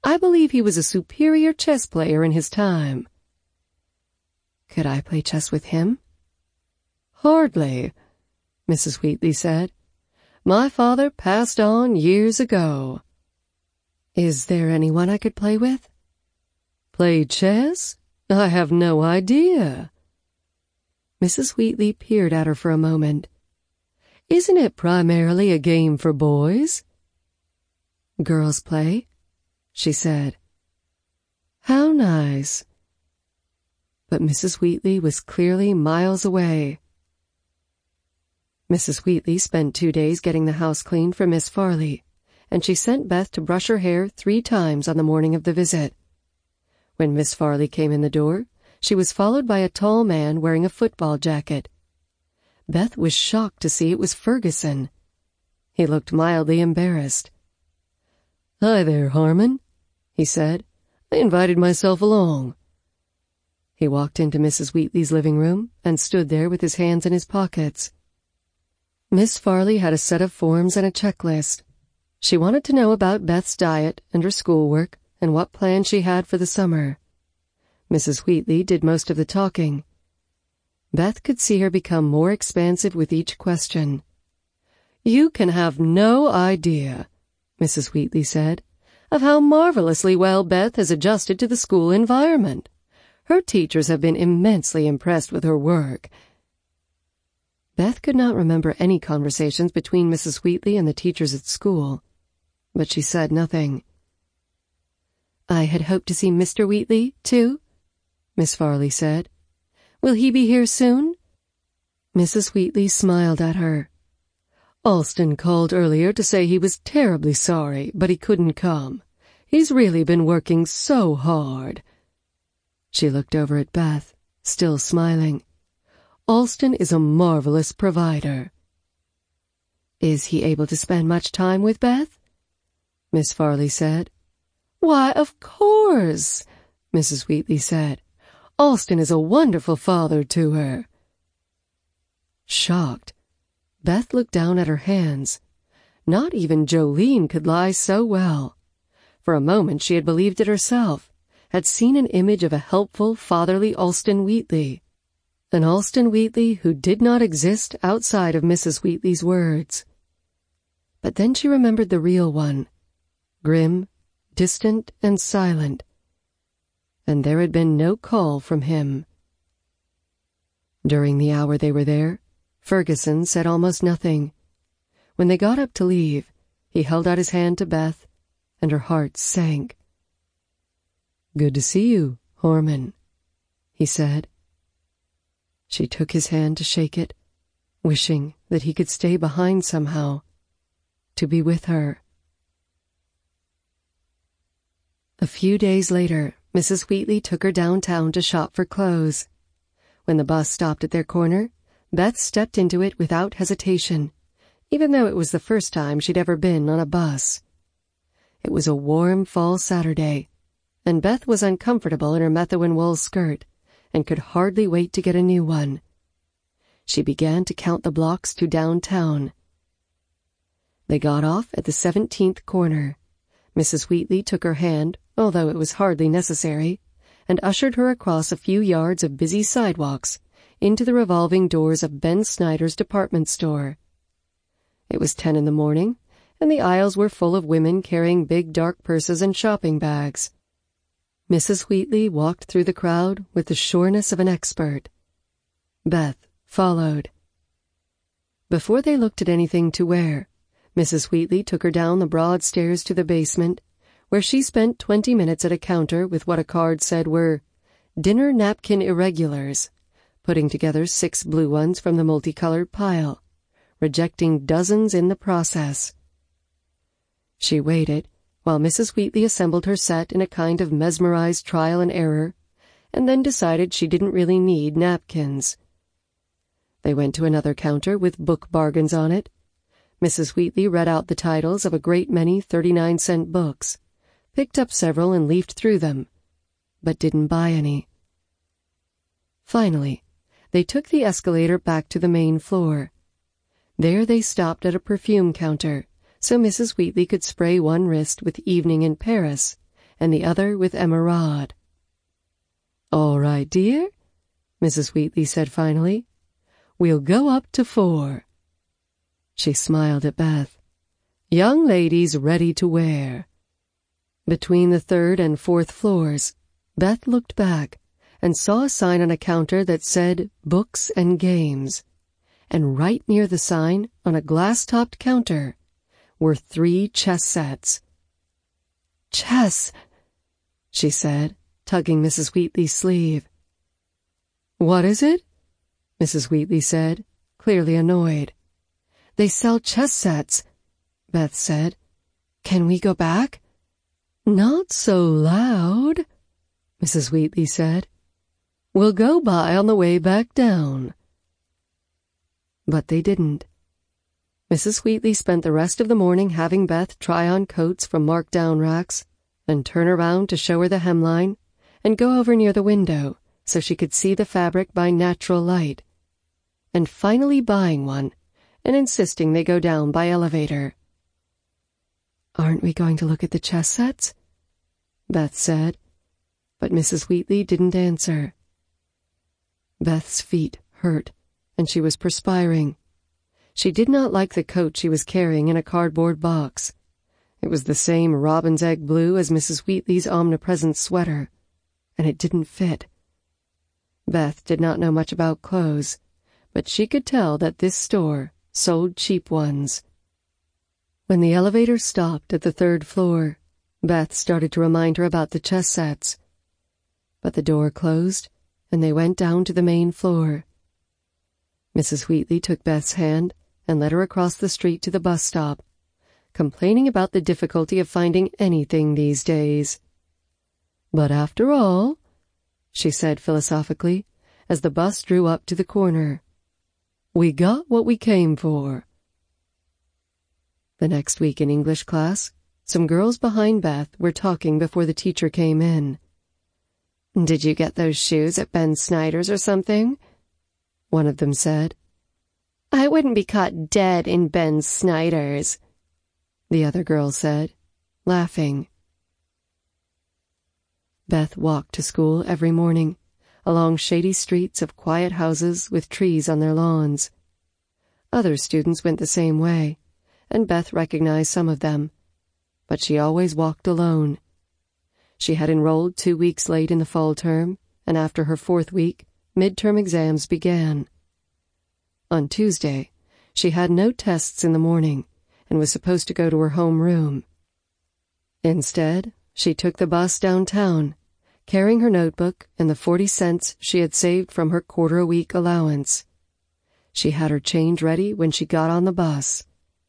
I believe he was a superior chess player in his time." "Could I play chess with him?" "Hardly," Mrs. Wheatley said. "My father passed on years ago." "Is there anyone I could play with?" "Play chess? I have no idea." Mrs. Wheatley peered at her for a moment. "Isn't it primarily a game for boys?" "Girls play," she said. "How nice." But Mrs. Wheatley was clearly miles away. Mrs. Wheatley spent 2 days getting the house cleaned for Miss Farley, and she sent Beth to brush her hair 3 times on the morning of the visit. When Miss Farley came in the door, she was followed by a tall man wearing a football jacket. Beth was shocked to see it was Ferguson. He looked mildly embarrassed. "Hi there, Harmon," he said. "I invited myself along." He walked into Mrs. Wheatley's living room and stood there with his hands in his pockets. Miss Farley had a set of forms and a checklist. She wanted to know about Beth's diet and her schoolwork and what plans she had for the summer. Mrs. Wheatley did most of the talking. Beth could see her become more expansive with each question. "You can have no idea," Mrs. Wheatley said, "of how marvelously well Beth has adjusted to the school environment. Her teachers have been immensely impressed with her work." Beth could not remember any conversations between Mrs. Wheatley and the teachers at school, but she said nothing. "I had hoped to see Mr. Wheatley, too," Miss Farley said. "Will he be here soon?" Mrs. Wheatley smiled at her. "Alston called earlier to say he was terribly sorry, but he couldn't come. He's really been working so hard." She looked over at Beth, still smiling. "Alston is a marvelous provider." "Is he able to spend much time with Beth?" Miss Farley said. "Why, of course," Mrs. Wheatley said. "Alston is a wonderful father to her." Shocked, Beth looked down at her hands. Not even Jolene could lie so well. For a moment she had believed it herself, had seen an image of a helpful, fatherly Alston Wheatley. An Alston Wheatley who did not exist outside of Mrs. Wheatley's words. But then she remembered the real one, grim, distant, and silent. And there had been no call from him. During the hour they were there, Ferguson said almost nothing. When they got up to leave, he held out his hand to Beth, and her heart sank. "Good to see you, Harmon," he said. She took his hand to shake it, wishing that he could stay behind somehow, to be with her. A few days later, Mrs. Wheatley took her downtown to shop for clothes. When the bus stopped at their corner, Beth stepped into it without hesitation, even though it was the first time she'd ever been on a bus. It was a warm fall Saturday, and Beth was uncomfortable in her Methuen wool skirt and could hardly wait to get a new one. She began to count the blocks to downtown. They got off at the 17th corner. Mrs. Wheatley took her hand, although it was hardly necessary, and ushered her across a few yards of busy sidewalks into the revolving doors of Ben Snyder's department store. It was 10 in the morning, and the aisles were full of women carrying big dark purses and shopping bags. Mrs. Wheatley walked through the crowd with the sureness of an expert. Beth followed. Before they looked at anything to wear, Mrs. Wheatley took her down the broad stairs to the basement, where she spent 20 minutes at a counter with what a card said were dinner napkin irregulars, putting together 6 blue ones from the multicolored pile, rejecting dozens in the process. She waited while Mrs. Wheatley assembled her set in a kind of mesmerized trial and error, and then decided she didn't really need napkins. They went to another counter with book bargains on it. Mrs. Wheatley read out the titles of a great many 39-cent books, picked up several and leafed through them, but didn't buy any. Finally, they took the escalator back to the main floor. There they stopped at a perfume counter, so Mrs. Wheatley could spray one wrist with Evening in Paris and the other with Emma Rodd. "All right, dear," Mrs. Wheatley said finally. "We'll go up to 4. She smiled at Beth. "Young ladies ready to wear." Between the 3rd and 4th floors, Beth looked back and saw a sign on a counter that said Books and Games. And right near the sign, on a glass-topped counter, were 3 chess sets. "Chess," she said, tugging Mrs. Wheatley's sleeve. "What is it?" Mrs. Wheatley said, clearly annoyed. "They sell chess sets," Beth said. "Can we go back?" "Not so loud," Mrs. Wheatley said. "We'll go by on the way back down." But they didn't. Mrs. Wheatley spent the rest of the morning having Beth try on coats from marked-down racks, and turn around to show her the hemline, and go over near the window so she could see the fabric by natural light, and finally buying one and insisting they go down by elevator. "Aren't we going to look at the chess sets?" Beth said, but Mrs. Wheatley didn't answer. Beth's feet hurt, and she was perspiring. She did not like the coat she was carrying in a cardboard box. It was the same robin's egg blue as Mrs. Wheatley's omnipresent sweater, and it didn't fit. Beth did not know much about clothes, but she could tell that this store sold cheap ones. When the elevator stopped at the 3rd floor, Beth started to remind her about the chess sets. But the door closed, and they went down to the main floor. Mrs. Wheatley took Beth's hand and led her across the street to the bus stop, complaining about the difficulty of finding anything these days. "But after all," she said philosophically, as the bus drew up to the corner, "we got what we came for." The next week in English class, some girls behind Beth were talking before the teacher came in. "Did you get those shoes at Ben Snyder's or something?" one of them said. "I wouldn't be caught dead in Ben Snyder's," the other girl said, laughing. Beth walked to school every morning, along shady streets of quiet houses with trees on their lawns. Other students went the same way, and Beth recognized some of them, but she always walked alone. She had enrolled 2 weeks late in the fall term, and after her 4th week, midterm exams began. On Tuesday, she had no tests in the morning and was supposed to go to her home room. Instead, she took the bus downtown, carrying her notebook and the 40 cents she had saved from her quarter-a-week allowance. She had her change ready when she got on the bus.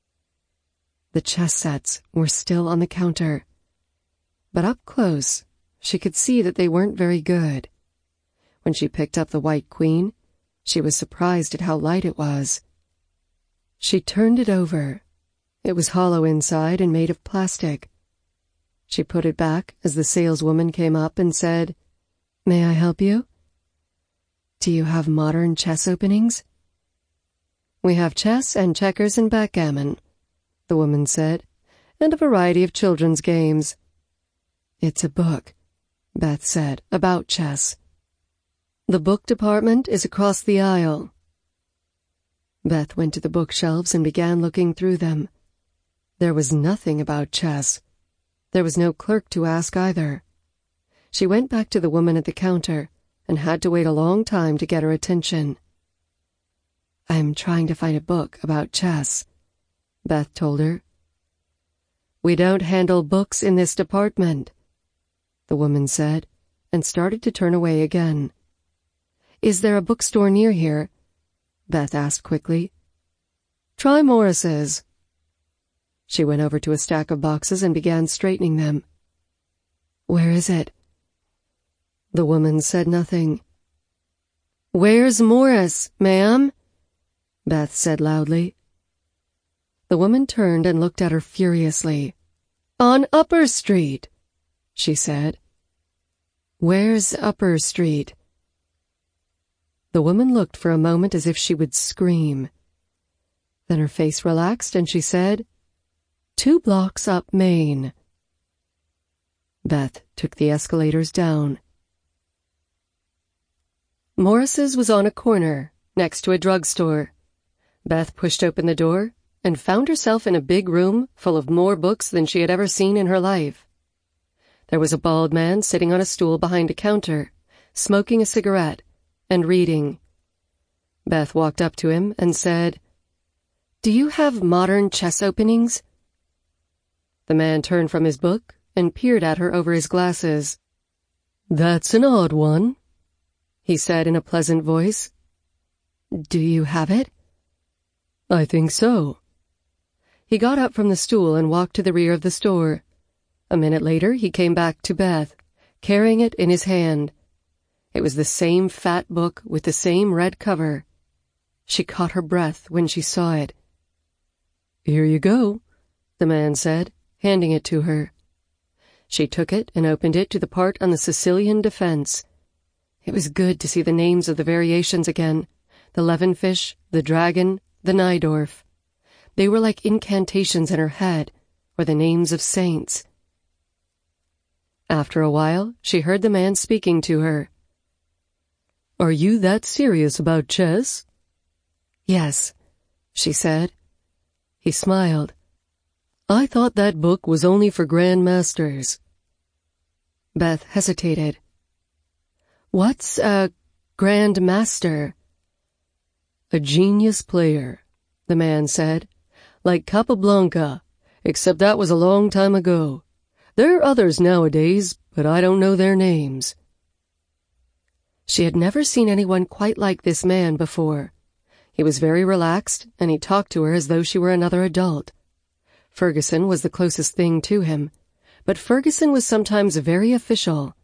The chess sets were still on the counter, but up close, she could see that they weren't very good. When she picked up the white queen, she was surprised at how light it was. She turned it over. It was hollow inside and made of plastic. She put it back as the saleswoman came up and said, "May I help you?" "Do you have modern chess openings?" "We have chess and checkers and backgammon," the woman said, "and a variety of children's games." "It's a book," Beth said, "about chess." "The book department is across the aisle." Beth went to the bookshelves and began looking through them. There was nothing about chess. There was no clerk to ask either. She went back to the woman at the counter and had to wait a long time to get her attention. "I'm trying to find a book about chess," Beth told her. "We don't handle books in this department," the woman said, and started to turn away again. "Is there a bookstore near here?" Beth asked quickly. "Try Morris's." She went over to a stack of boxes and began straightening them. "Where is it?" The woman said nothing. "Where's Morris, ma'am?" Beth said loudly. The woman turned and looked at her furiously. "On Upper Street," she said. "Where's Upper Street?" The woman looked for a moment as if she would scream. Then her face relaxed and she said, 2 blocks up Main." Beth took the escalators down. Morris's was on a corner, next to a drugstore. Beth pushed open the door and found herself in a big room full of more books than she had ever seen in her life. There was a bald man sitting on a stool behind a counter, smoking a cigarette and reading. Beth walked up to him and said, "Do you have modern chess openings?" The man turned from his book and peered at her over his glasses. "That's an odd one," he said in a pleasant voice. "Do you have it?" "I think so." He got up from the stool and walked to the rear of the store. A minute later, he came back to Beth, carrying it in his hand. It was the same fat book with the same red cover. She caught her breath when she saw it. "Here you go," the man said, handing it to her. She took it and opened it to the part on the Sicilian defense. It was good to see the names of the variations again, the Levenfish, the Dragon, the Najdorf. They were like incantations in her head, or the names of saints. After a while, she heard the man speaking to her. "Are you that serious about chess?" "Yes," she said. He smiled. "I thought that book was only for grandmasters." Beth hesitated. "What's a grandmaster?" "A genius player," the man said. "Like Capablanca, except that was a long time ago. There are others nowadays, but I don't know their names." She had never seen anyone quite like this man before. He was very relaxed, and he talked to her as though she were another adult. Ferguson was the closest thing to him, but Ferguson was sometimes very official.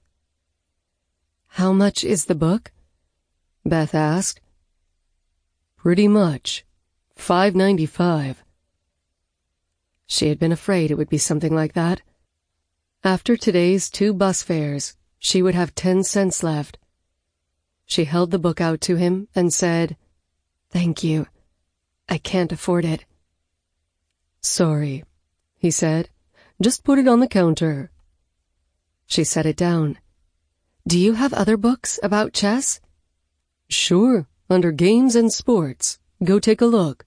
"How much is the book?" Beth asked. "Pretty much. $5.95. She had been afraid it would be something like that. After today's 2 bus fares, she would have 10 cents left. She held the book out to him and said, "Thank you. I can't afford it." "Sorry," he said. "Just put it on the counter." She set it down. "Do you have other books about chess?" "Sure, under Games and Sports. Go take a look."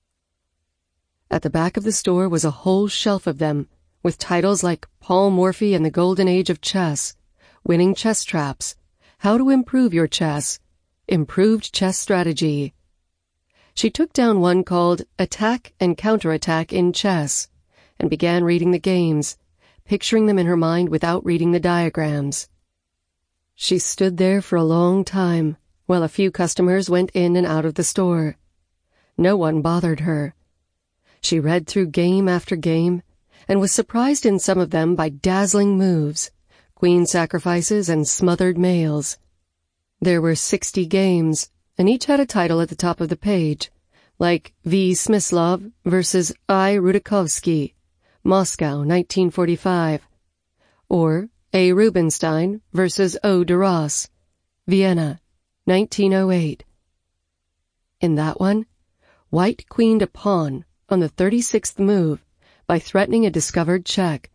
At the back of the store was a whole shelf of them, with titles like Paul Morphy and the Golden Age of Chess, Winning Chess Traps, How to Improve Your Chess, Improved Chess Strategy. She took down one called Attack and Counterattack in Chess, and began reading the games, picturing them in her mind without reading the diagrams. She stood there for a long time, while a few customers went in and out of the store. No one bothered her. She read through game after game, and was surprised in some of them by dazzling moves, queen sacrifices, and smothered mails. There were 60 games, and each had a title at the top of the page, like V. Smyslov versus I. Rudakovsky, Moscow, 1945, or A. Rubinstein versus O. de Ross, Vienna, 1908. In that one, White queened a pawn on the 36th move by threatening a discovered check.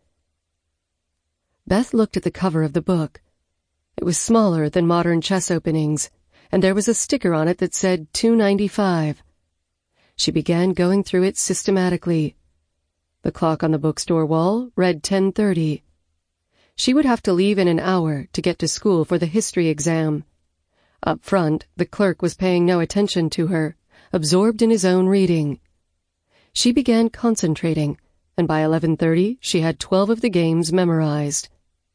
Beth looked at the cover of the book. It was smaller than modern chess openings, and there was a sticker on it that said $2.95. She began going through it systematically. The clock on the bookstore wall read 10:30. She would have to leave in an hour to get to school for the history exam. Up front, the clerk was paying no attention to her, absorbed in his own reading. She began concentrating, and by 11:30 she had 12 of the games memorized.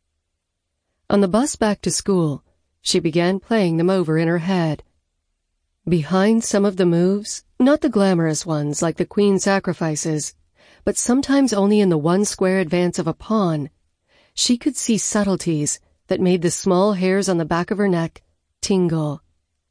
On the bus back to school, she began playing them over in her head. Behind some of the moves, not the glamorous ones like the queen sacrifices, but sometimes only in the one square advance of a pawn, she could see subtleties that made the small hairs on the back of her neck tingle.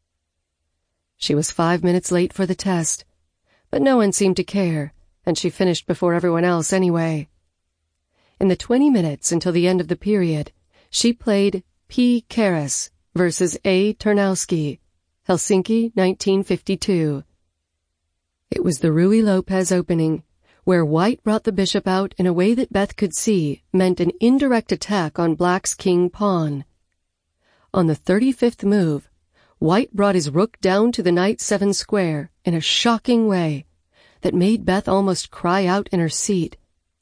She was 5 minutes late for the test, but no one seemed to care, and she finished before everyone else anyway. In the 20 minutes until the end of the period, she played P. Keres versus A. Tarnowski, Helsinki, 1952. It was the Ruy Lopez opening, Where White brought the bishop out in a way that Beth could see meant an indirect attack on Black's king-pawn. On the 35th move, White brought his rook down to the knight 7 square in a shocking way that made Beth almost cry out in her seat.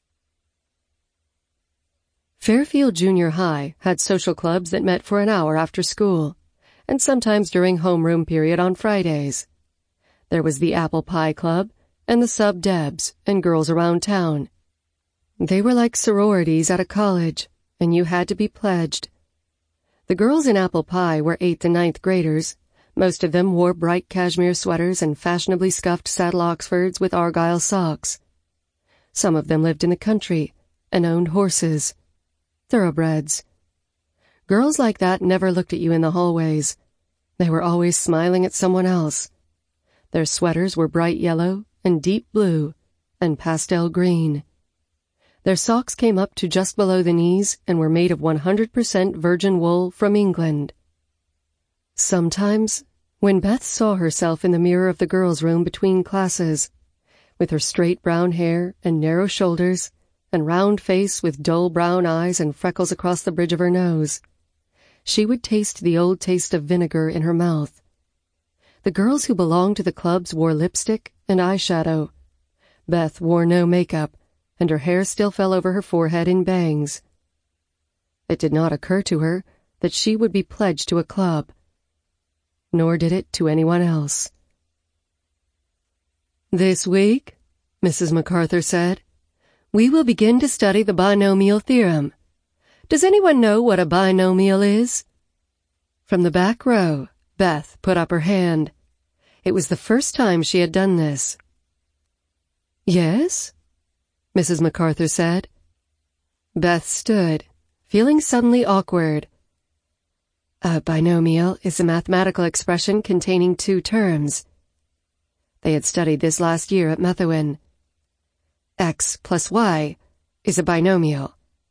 Fairfield Junior High had social clubs that met for an hour after school, and sometimes during homeroom period on Fridays. There was the Apple Pie Club and the Sub Debs and Girls Around Town. They were like sororities at a college, and you had to be pledged. The girls in Apple Pie were 8th and 9th graders. Most of them wore bright cashmere sweaters and fashionably scuffed saddle Oxfords with argyle socks. Some of them lived in the country and owned horses. Thoroughbreds. Girls like that never looked at you in the hallways. They were always smiling at someone else. Their sweaters were bright yellow and deep blue and pastel green. Their socks came up to just below the knees and were made of 100% virgin wool from England. Sometimes, when Beth saw herself in the mirror of the girls' room between classes, with her straight brown hair and narrow shoulders and round face with dull brown eyes and freckles across the bridge of her nose, she would taste the old taste of vinegar in her mouth. The girls who belonged to the clubs wore lipstick and eyeshadow. Beth wore no makeup, and her hair still fell over her forehead in bangs. It did not occur to her that she would be pledged to a club. Nor did it to anyone else. "This week," Mrs. MacArthur said, "we will begin to study the binomial theorem. Does anyone know what a binomial is?" From the back row, Beth put up her hand. It was the first time she had done this. "Yes?" Mrs. MacArthur said. Beth stood, feeling suddenly awkward. A binomial is a mathematical expression containing 2 terms. They had studied this last year at Methuen. X plus Y is a binomial.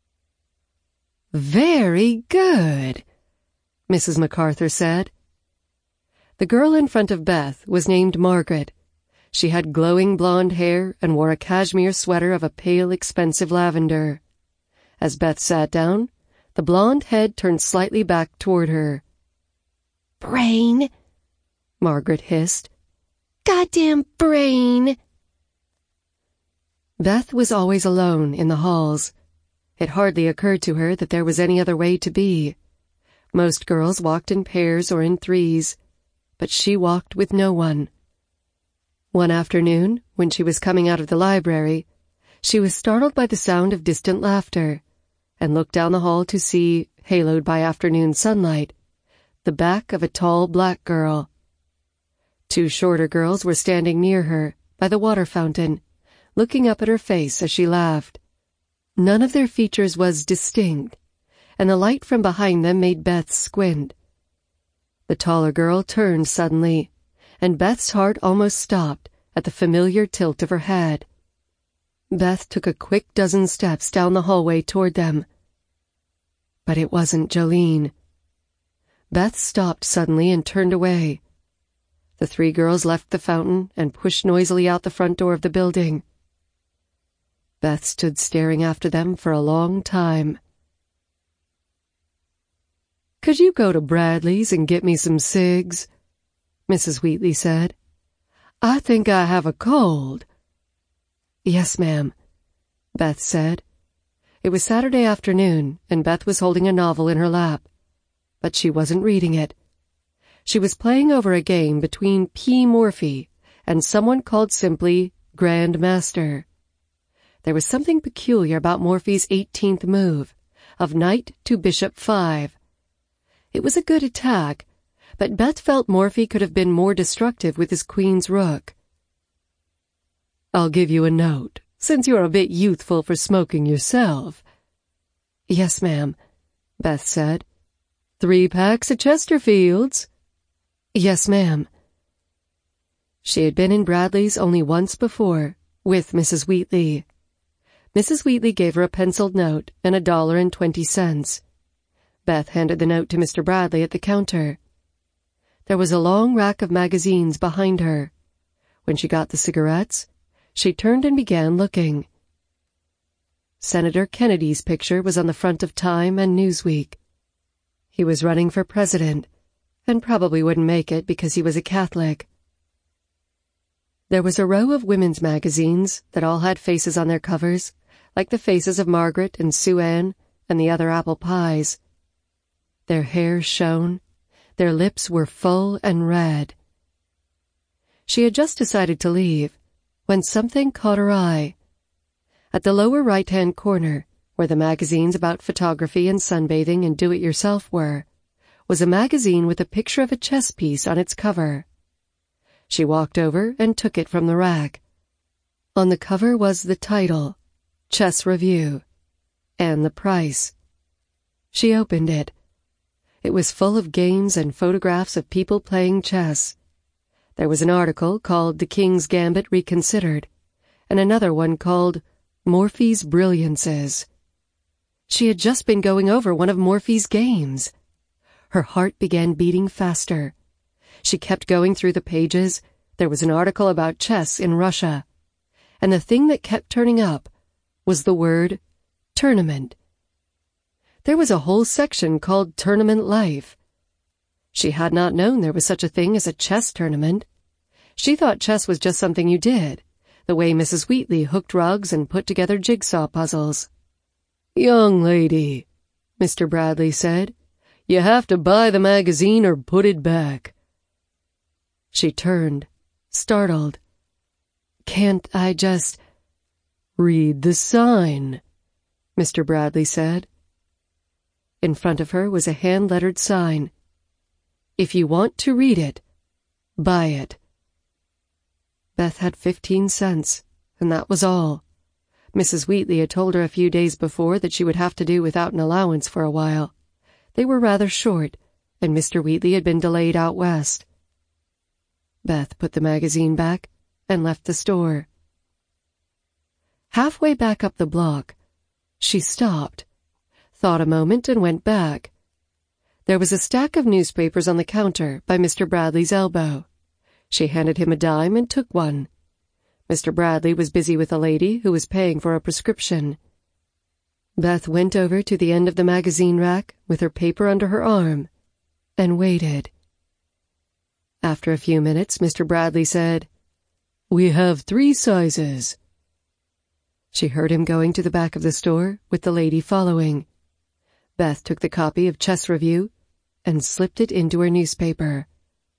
"Very good," Mrs. MacArthur said. The girl in front of Beth was named Margaret. She had glowing blonde hair and wore a cashmere sweater of a pale, expensive lavender. As Beth sat down, the blonde head turned slightly back toward her. "Brain," Margaret hissed. "Goddamn brain." Beth was always alone in the halls. It hardly occurred to her that there was any other way to be. Most girls walked in pairs or in threes, but she walked with no one. One afternoon, when she was coming out of the library, she was startled by the sound of distant laughter, and looked down the hall to see, haloed by afternoon sunlight, the back of a tall black girl. 2 shorter girls were standing near her, by the water fountain, looking up at her face as she laughed. None of their features was distinct, and the light from behind them made Beth squint. The taller girl turned suddenly, and Beth's heart almost stopped at the familiar tilt of her head. Beth took a quick dozen steps down the hallway toward them. But it wasn't Jolene. Beth stopped suddenly and turned away. The 3 girls left the fountain and pushed noisily out the front door of the building. Beth stood staring after them for a long time. "Could you go to Bradley's and get me some cigs?" Mrs. Wheatley said. "I think I have a cold." "Yes, ma'am," Beth said. It was Saturday afternoon, and Beth was holding a novel in her lap. But she wasn't reading it. She was playing over a game between P. Morphy and someone called simply Grand Master. There was something peculiar about Morphy's 18th move, of knight to bishop 5. It was a good attack, but Beth felt Morphy could have been more destructive with his queen's rook. "I'll give you a note, since you're a bit youthful for smoking yourself." "Yes, ma'am," Beth said. 3 packs of Chesterfields." "Yes, ma'am." She had been in Bradley's only once before, with Mrs. Wheatley. Mrs. Wheatley gave her a penciled note and $1.20. Beth handed the note to Mr. Bradley at the counter. There was a long rack of magazines behind her. When she got the cigarettes, She turned and began looking. Senator Kennedy's picture was on the front of Time and Newsweek. He was running for president, and probably wouldn't make it because he was a Catholic. There was a row of women's magazines that all had faces on their covers, like the faces of Margaret and Sue Ann and the other apple pies. Their hair shone. Their lips were full and red. She had just decided to leave when something caught her eye. At the lower right-hand corner, where the magazines about photography and sunbathing and do-it-yourself were, was a magazine with a picture of a chess piece on its cover. She walked over and took it from the rack. On the cover was the title, Chess Review, and the price. She opened it. It was full of games and photographs of people playing chess. There was an article called The King's Gambit Reconsidered, and another one called Morphy's Brilliances. She had just been going over one of Morphy's games. Her heart began beating faster. She kept going through the pages. There was an article about chess in Russia, and the thing that kept turning up was the word tournament. There was a whole section called Tournament Life. She had not known there was such a thing as a chess tournament. She thought chess was just something you did, the way Mrs. Wheatley hooked rugs and put together jigsaw puzzles. "Young lady," Mr. Bradley said, "you have to buy the magazine or put it back." She turned, startled. "Can't I just—" "Read the sign," Mr. Bradley said. In front of her was a hand-lettered sign. "If you want to read it, buy it." Beth had 15 cents, and that was all. Mrs. Wheatley had told her a few days before that she would have to do without an allowance for a while. They were rather short, and Mr. Wheatley had been delayed out west. Beth put the magazine back and left the store. Halfway back up the block, she stopped, thought a moment, and went back. There was a stack of newspapers on the counter by Mr. Bradley's elbow. She handed him a dime and took one. Mr. Bradley was busy with a lady who was paying for a prescription. Beth went over to the end of the magazine rack with her paper under her arm and waited. After a few minutes, Mr. Bradley said, "We have 3 sizes." She heard him going to the back of the store with the lady following. Beth took the copy of Chess Review and slipped it into her newspaper.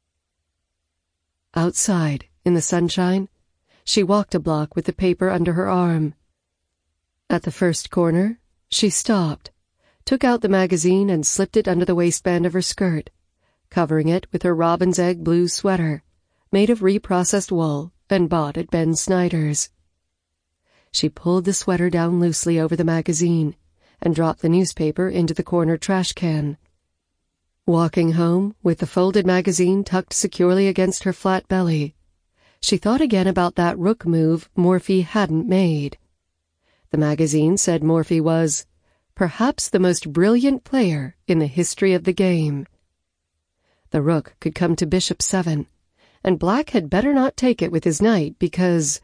Outside, in the sunshine, she walked a block with the paper under her arm. At the first corner, she stopped, took out the magazine and slipped it under the waistband of her skirt, covering it with her robin's egg blue sweater, made of reprocessed wool and bought at Ben Snyder's. She pulled the sweater down loosely over the magazine and dropped the newspaper into the corner trash can. Walking home, with the folded magazine tucked securely against her flat belly, she thought again about that rook move Morphy hadn't made. The magazine said Morphy was, perhaps, the most brilliant player in the history of the game. The rook could come to bishop 7, and Black had better not take it with his knight because...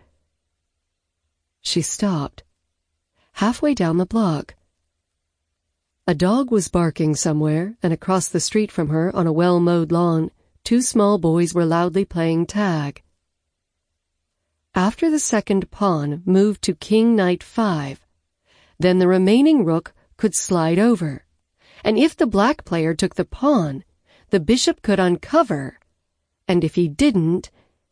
She stopped, halfway down the block. A dog was barking somewhere, and across the street from her, on a well-mowed lawn, 2 small boys were loudly playing tag. After the second pawn moved to King-Knight 5, then the remaining rook could slide over, and if the black player took the pawn, the bishop could uncover, and if he didn't...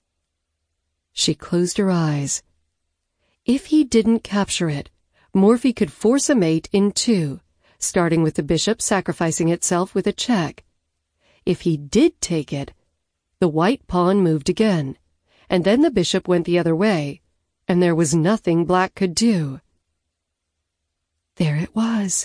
She closed her eyes. If he didn't capture it, Morphy could force a mate in 2, starting with the bishop sacrificing itself with a check. If he did take it, the white pawn moved again, and then the bishop went the other way, and there was nothing Black could do. There it was.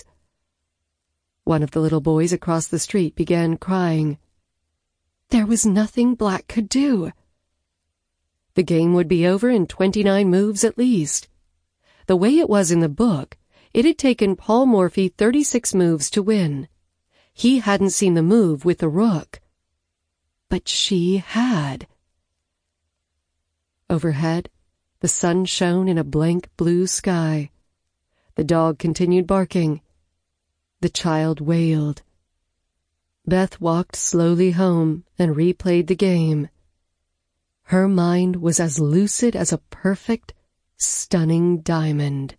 One of the little boys across the street began crying. There was nothing Black could do. The game would be over in 29 moves at least. The way it was in the book, it had taken Paul Morphy 36 moves to win. He hadn't seen the move with the rook. But she had. Overhead, The sun shone in a blank blue sky. The dog continued barking. The child wailed. Beth walked slowly home and replayed the game. Her mind was as lucid as a perfect, stunning diamond.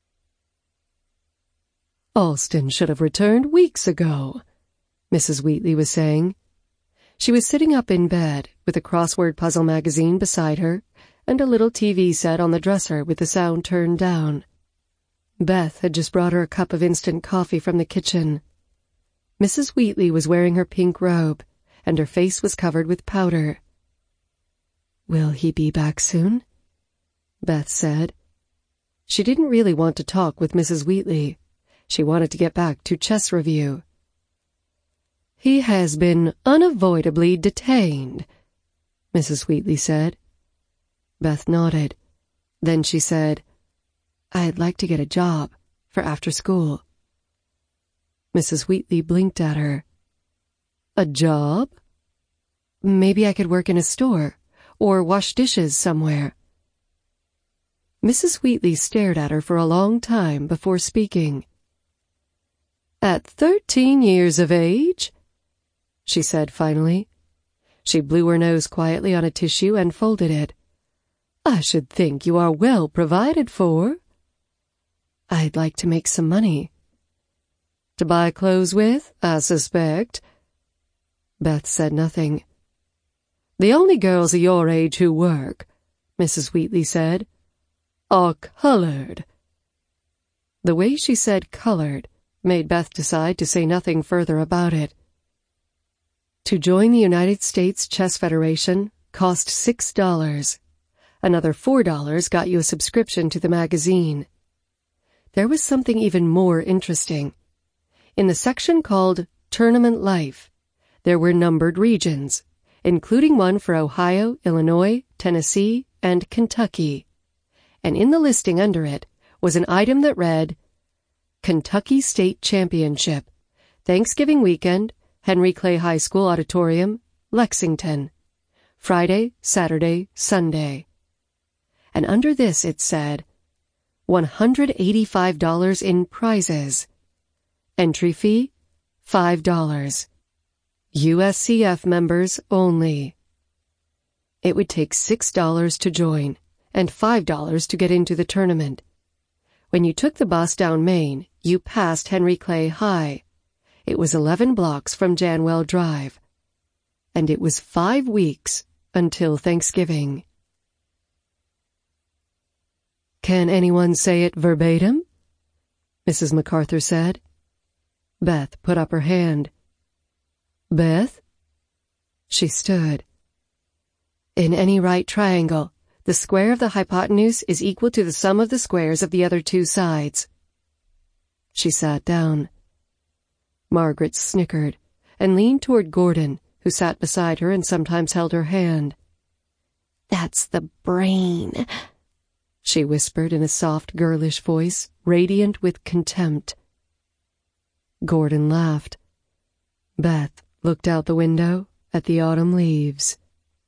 "Alston should have returned weeks ago," Mrs. Wheatley was saying. She was sitting up in bed with a crossword puzzle magazine beside her and a little TV set on the dresser with the sound turned down. Beth had just brought her a cup of instant coffee from the kitchen. Mrs. Wheatley was wearing her pink robe, and her face was covered with powder. "Will he be back soon?" Beth said. She didn't really want to talk with Mrs. Wheatley. She wanted to get back to chess review. "He has been unavoidably detained," Mrs. Wheatley said. Beth nodded. Then she said, "I'd like to get a job for after school." Mrs. Wheatley blinked at her. "A job? Maybe I could work in a store or wash dishes somewhere." Mrs. Wheatley stared at her for a long time before speaking. "At 13 years of age?" she said finally. She blew her nose quietly on a tissue and folded it. "I should think you are well provided for." "I'd like to make some money." "To buy clothes with, I suspect." Beth said nothing. "The only girls of your age who work," Mrs. Wheatley said, "are colored." The way she said colored made Beth decide to say nothing further about it. To join the United States Chess Federation cost $6. Another $4 got you a subscription to the magazine. There was something even more interesting. In the section called Tournament Life, there were numbered regions, including one for Ohio, Illinois, Tennessee, and Kentucky. And in the listing under it was an item that read, Kentucky State Championship, Thanksgiving Weekend, Henry Clay High School Auditorium, Lexington, Friday, Saturday, Sunday. And under this it said, $185 in prizes. Entry fee, $5. USCF members only. It would take $6 to join and $5 to get into the tournament. When you took the bus down Main, you passed Henry Clay High. It was 11 blocks from Janwell Drive. And it was 5 weeks until Thanksgiving. "Can anyone say it verbatim?" Mrs. MacArthur said. Beth put up her hand. "Beth?" She stood. "In any right triangle, the square of the hypotenuse is equal to the sum of the squares of the other two sides." She sat down. Margaret snickered and leaned toward Gordon, who sat beside her and sometimes held her hand. "That's the brain," she whispered in a soft, girlish voice, radiant with contempt. Gordon laughed. Beth looked out the window at the autumn leaves.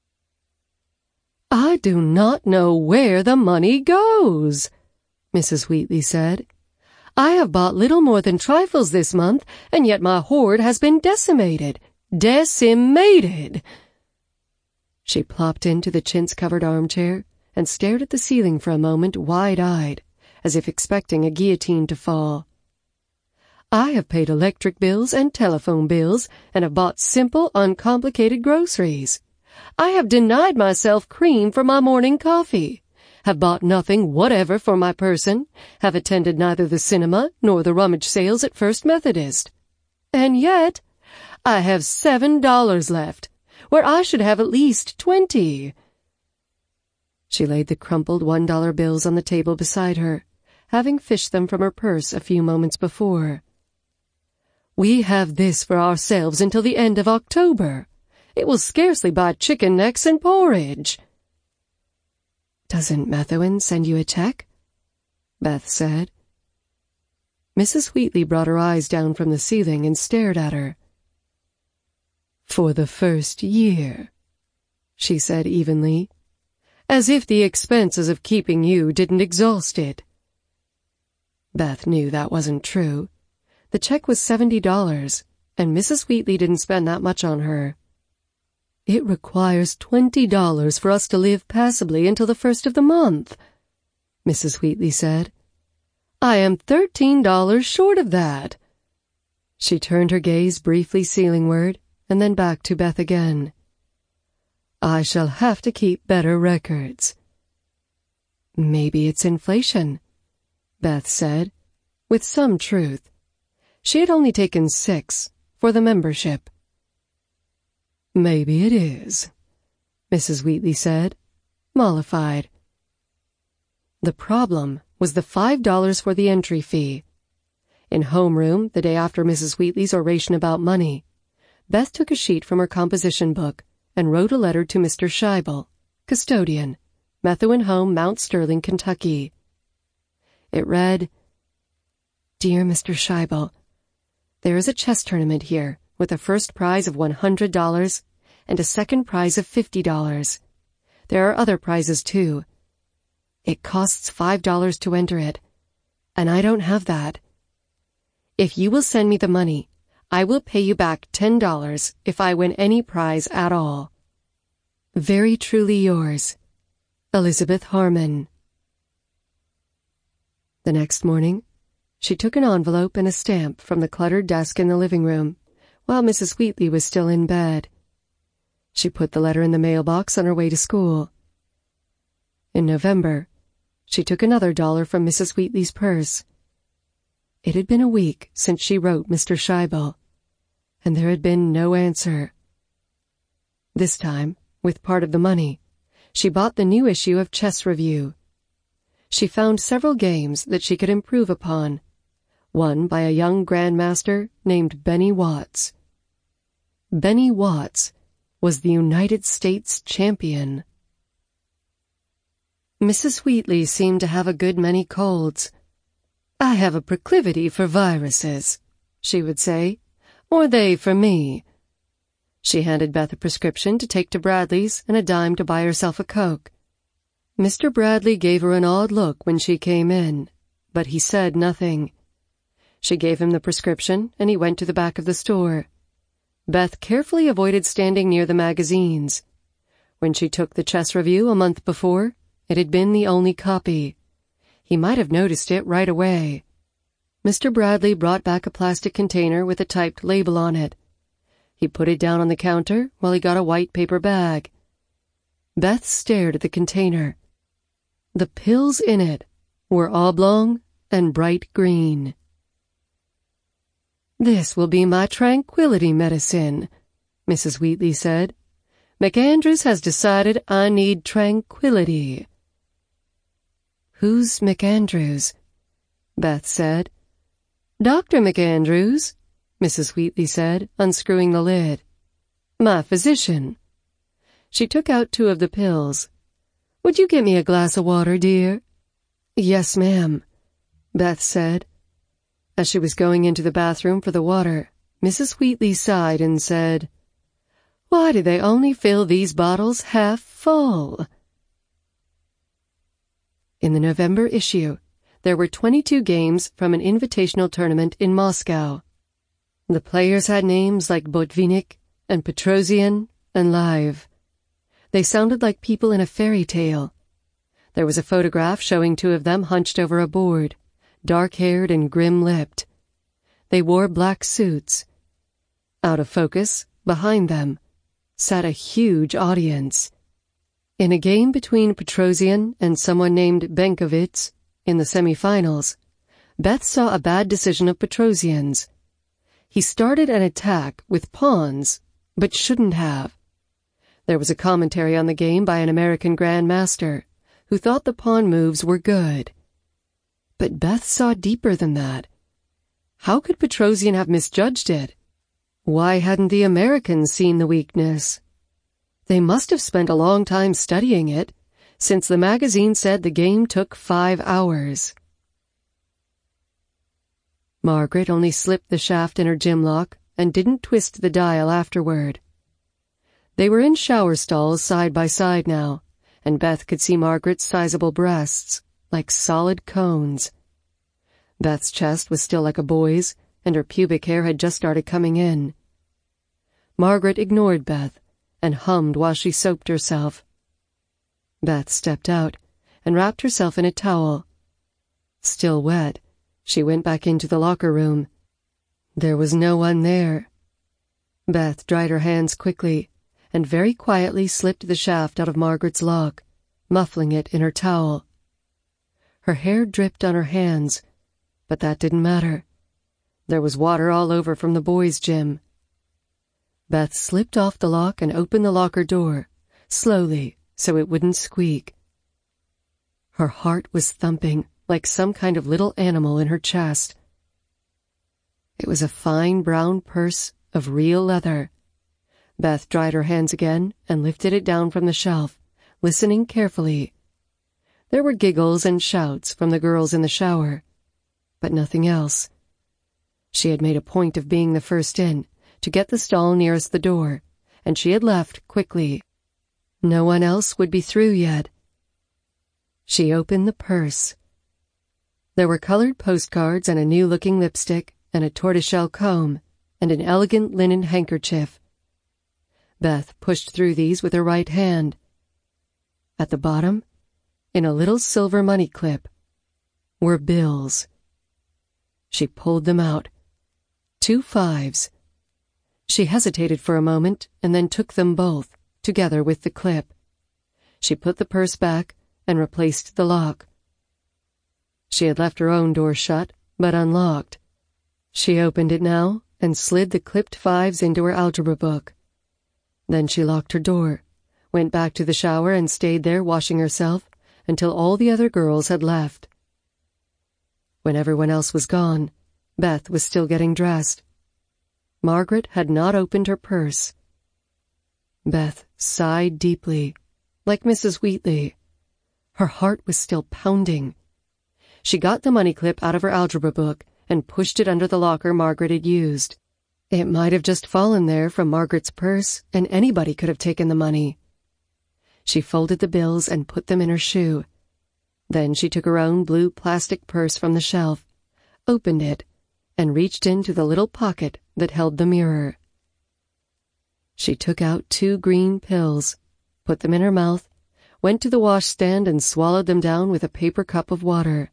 "I do not know where the money goes," Mrs. Wheatley said. "I have bought little more than trifles this month, and yet my hoard has been decimated. Decimated!" She plopped into the chintz-covered armchair and stared at the ceiling for a moment wide-eyed, as if expecting a guillotine to fall. "I have paid electric bills and telephone bills and have bought simple, uncomplicated groceries. I have denied myself cream for my morning coffee, have bought nothing whatever for my person, have attended neither the cinema nor the rummage sales at First Methodist. And yet, I have $7 left, where I should have at least 20. She laid the crumpled $1 bills on the table beside her, having fished them from her purse a few moments before. "We have this for ourselves until the end of October. It will scarcely buy chicken necks and porridge." "Doesn't Methuen send you a check?" Beth said. Mrs. Wheatley brought her eyes down from the ceiling and stared at her. "For the first year," she said evenly, As if the expenses of keeping you didn't exhaust it. Beth knew that wasn't true. The check was $70, and Mrs. Wheatley didn't spend that much on her. It requires $20 for us to live passably until the first of the month, Mrs. Wheatley said. I am $13 short of that. She turned her gaze briefly ceilingward and then back to Beth again. I shall have to keep better records. Maybe it's inflation, Beth said, with some truth. She had only taken 6 for the membership. Maybe it is, Mrs. Wheatley said, mollified. The problem was the $5 for the entry fee. In homeroom, the day after Mrs. Wheatley's oration about money, Beth took a sheet from her composition book and wrote a letter to Mr. Scheibel, custodian, Methuen Home, Mount Sterling, Kentucky. It read, Dear Mr. Scheibel, there is a chess tournament here with a first prize of $100 and a second prize of $50. There are other prizes too. It costs $5 to enter it, and I don't have that. If you will send me the money, I will pay you back $10 if I win any prize at all. Very truly yours, Elizabeth Harmon. The next morning, she took an envelope and a stamp from the cluttered desk in the living room, while Mrs. Wheatley was still in bed. She put the letter in the mailbox on her way to school. In November, she took another $1 from Mrs. Wheatley's purse. It had been a week since she wrote Mr. Scheibel, and there had been no answer. This time, with part of the money, she bought the new issue of Chess Review. She found several games that she could improve upon, one by a young grandmaster named Benny Watts. Benny Watts was the United States champion. Mrs. Wheatley seemed to have a good many colds. I have a proclivity for viruses, she would say, or they for me. She handed Beth a prescription to take to Bradley's and a dime to buy herself a Coke. Mr. Bradley gave her an odd look when she came in, but he said nothing. She gave him the prescription, and he went to the back of the store. Beth carefully avoided standing near the magazines. When she took the Chess Review a month before, it had been the only copy. He might have noticed it right away. Mr. Bradley brought back a plastic container with a typed label on it. He put it down on the counter while he got a white paper bag. Beth stared at the container. The pills in it were oblong and bright green. This will be my tranquility medicine, Mrs. Wheatley said. McAndrews has decided I need tranquility. Who's McAndrews? Beth said. Dr. McAndrews, Mrs. Wheatley said, unscrewing the lid. My physician. She took out 2 of the pills. Would you get me a glass of water, dear? Yes, ma'am, Beth said. As she was going into the bathroom for the water, Mrs. Wheatley sighed and said, Why do they only fill these bottles half full? In the November issue, there were 22 games from an invitational tournament in Moscow. The players had names like Botvinnik and Petrosian and Live. They sounded like people in a fairy tale. There was a photograph showing 2 of them hunched over a board, dark-haired and grim-lipped. They wore black suits. Out of focus, behind them, sat a huge audience. In a game between Petrosian and someone named Benkovitz in the semifinals, Beth saw a bad decision of Petrosian's. He started an attack with pawns, but shouldn't have. There was a commentary on the game by an American grandmaster who thought the pawn moves were good. But Beth saw deeper than that. How could Petrosian have misjudged it? Why hadn't the Americans seen the weakness? They must have spent a long time studying it, since the magazine said the game took 5 hours. Margaret only slipped the shaft in her gym lock and didn't twist the dial afterward. They were in shower stalls side by side now, and Beth could see Margaret's sizable breasts, like solid cones. Beth's chest was still like a boy's, and her pubic hair had just started coming in. Margaret ignored Beth and hummed while she soaped herself. Beth stepped out and wrapped herself in a towel. Still wet, she went back into the locker room. There was no one there. Beth dried her hands quickly and very quietly slipped the shaft out of Margaret's lock, muffling it in her towel. Her hair dripped on her hands, but that didn't matter. There was water all over from the boys' gym. Beth slipped off the lock and opened the locker door, slowly, so it wouldn't squeak. Her heart was thumping like some kind of little animal in her chest. It was a fine brown purse of real leather. Beth dried her hands again and lifted it down from the shelf, listening carefully. There were giggles and shouts from the girls in the shower, but nothing else. She had made a point of being the first in, to get the stall nearest the door, and she had left quickly. No one else would be through yet. She opened the purse. There were colored postcards and a new-looking lipstick and a tortoiseshell comb and an elegant linen handkerchief. Beth pushed through these with her right hand. At the bottom, in a little silver money clip, were bills. She pulled them out. 2 5s. She hesitated for a moment and then took them both, together with the clip. She put the purse back and replaced the lock. She had left her own door shut, but unlocked. She opened it now and slid the clipped 5s into her algebra book. Then she locked her door, went back to the shower and stayed there washing herself until all the other girls had left. When everyone else was gone, Beth was still getting dressed. Margaret had not opened her purse. Beth sighed deeply, like Mrs. Wheatley. Her heart was still pounding. She got the money clip out of her algebra book and pushed it under the locker Margaret had used. It might have just fallen there from Margaret's purse, and anybody could have taken the money. She folded the bills and put them in her shoe. Then she took her own blue plastic purse from the shelf, opened it, and reached into the little pocket that held the mirror. She took out 2 green pills, put them in her mouth, went to the washstand and swallowed them down with a paper cup of water.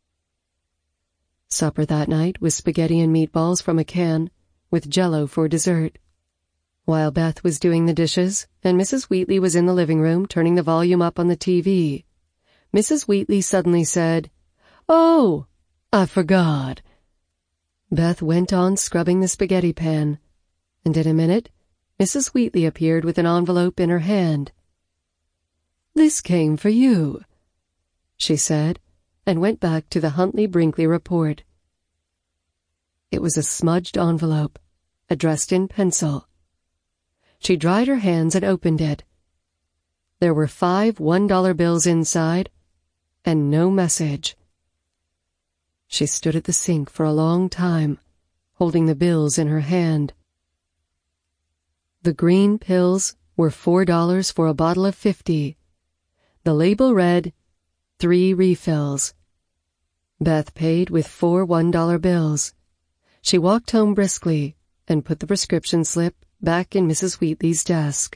Supper that night was spaghetti and meatballs from a can, with Jell-O for dessert. While Beth was doing the dishes, and Mrs. Wheatley was in the living room turning the volume up on the TV, Mrs. Wheatley suddenly said, "Oh, I forgot." Beth went on scrubbing the spaghetti pan, and in a minute, Mrs. Wheatley appeared with an envelope in her hand. "This came for you," she said, and went back to the Huntley-Brinkley report. It was a smudged envelope, addressed in pencil. She dried her hands and opened it. There were 5 $1 bills inside, and no message. She stood at the sink for a long time, holding the bills in her hand. The green pills were $4 for a bottle of 50. The label read, 3 refills. Beth paid with 4 $1 bills. She walked home briskly and put the prescription slip back in Mrs. Wheatley's desk.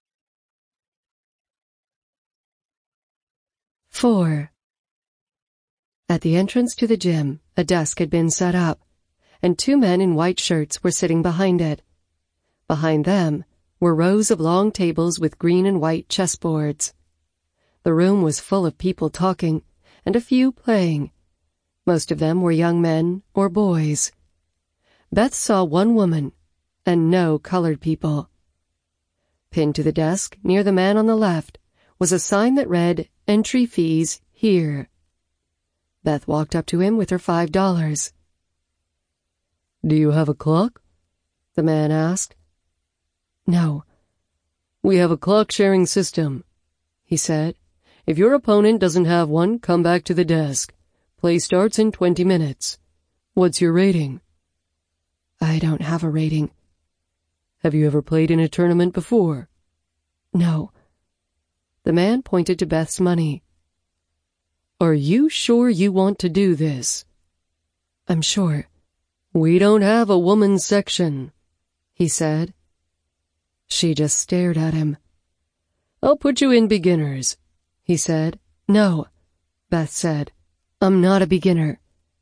4. At the entrance to the gym, a desk had been set up, and 2 men in white shirts were sitting behind it. Behind them were rows of long tables with green and white chessboards. The room was full of people talking, and a few playing. Most of them were young men or boys. Beth saw 1 woman, and no colored people. Pinned to the desk, near the man on the left, was a sign that read, "Entry fees here." Beth walked up to him with her $5. "Do you have a clock?" the man asked. "No." "We have a clock-sharing system," he said. "If your opponent doesn't have one, come back to the desk. Play starts in 20 minutes. What's your rating?" "I don't have a rating." "Have you ever played in a tournament before?" "No." The man pointed to Beth's money. "Are you sure you want to do this?" "I'm sure." "We don't have a woman's section," he said. She just stared at him. "I'll put you in beginners," he said. "No," Beth said. "I'm not a beginner."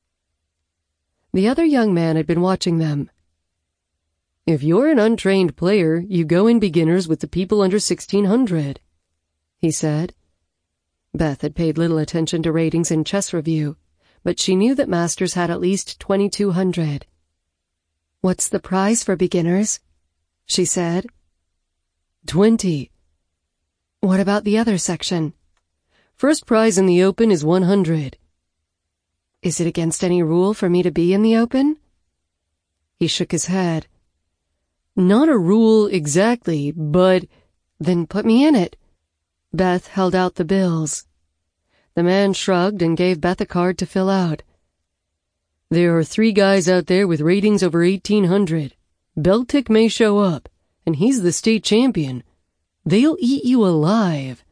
The other young man had been watching them. "If you're an untrained player, you go in beginners with the people under 1600, he said. Beth had paid little attention to ratings in Chess Review, but she knew that Masters had at least 2200. "What's the prize for beginners?" she said. 20. "What about the other section?" "First prize in the Open is 100. "Is it against any rule for me to be in the Open?" He shook his head. "Not a rule exactly, but—" "Then put me in it." Beth held out the bills. The man shrugged and gave Beth a card to fill out. "There are 3 guys out there with ratings over 1800. Beltic may show up, and he's the state champion. They'll eat you alive."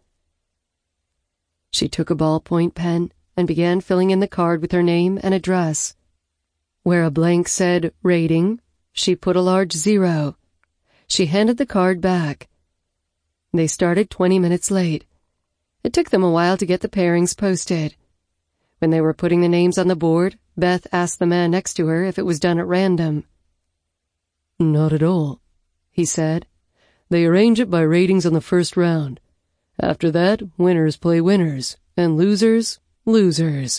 She took a ballpoint pen and began filling in the card with her name and address. Where a blank said rating, she put a large 0. She handed the card back. They started 20 minutes late. It took them a while to get the pairings posted. When they were putting the names on the board, Beth asked the man next to her if it was done at random. "Not at all," he said. "They arrange it by ratings on the first round. After that, winners play winners, and losers, losers."